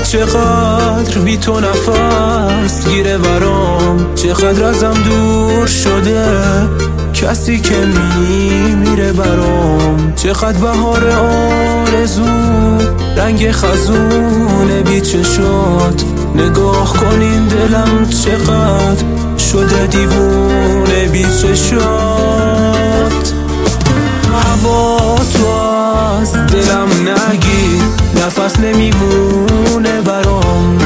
چقدر بی تو نفس گیره برام، چقدر ازم دور شده کسی که میمیره برام، چقدر بهار آرزو رنگ خزون بی چشات، نگاه کنین دلم چقدر شده دیوونه بی چشات. هوا تو از دلم نگیر، نفس نمیمونه برام،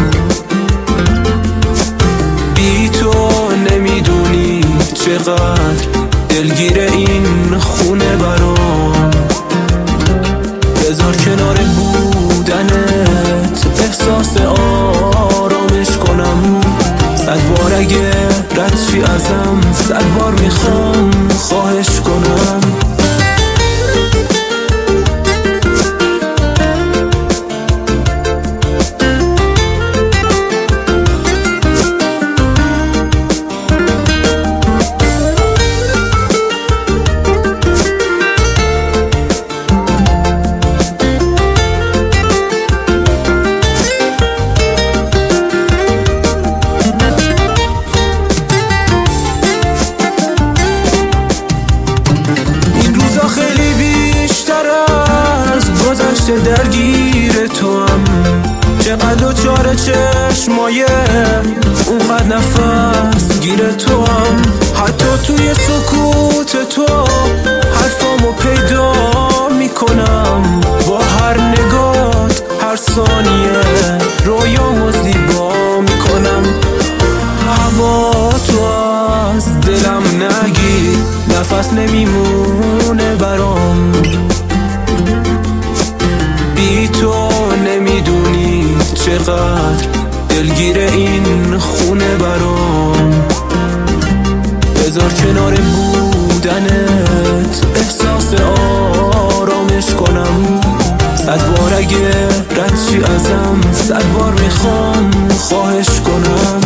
بی تو نمیدونی چقدر دلگیر این خونه برام. بذار کنار بودنت احساس آرامش کنم، 100 بار اگه رد شی ازم 100 بار میخوام خواهش کنم. درگیر تو هم چقدر دوچار چشمای اونقدر نفس گیر تو هم، حتی توی سکوت تو حرفامو پیدا میکنم، با هر نگات هر ثانیه رویامو زیبا میکنم. هوا تو از دلم نگیر، نفس نمیمونه برام، بی تو نمیدونی چقدر دلگیر این خونه برام. بذار کنار بودنت احساس آرامش کنم، 100 بار اگه رد شی ازم 100 بار میخوام خواهش کنم.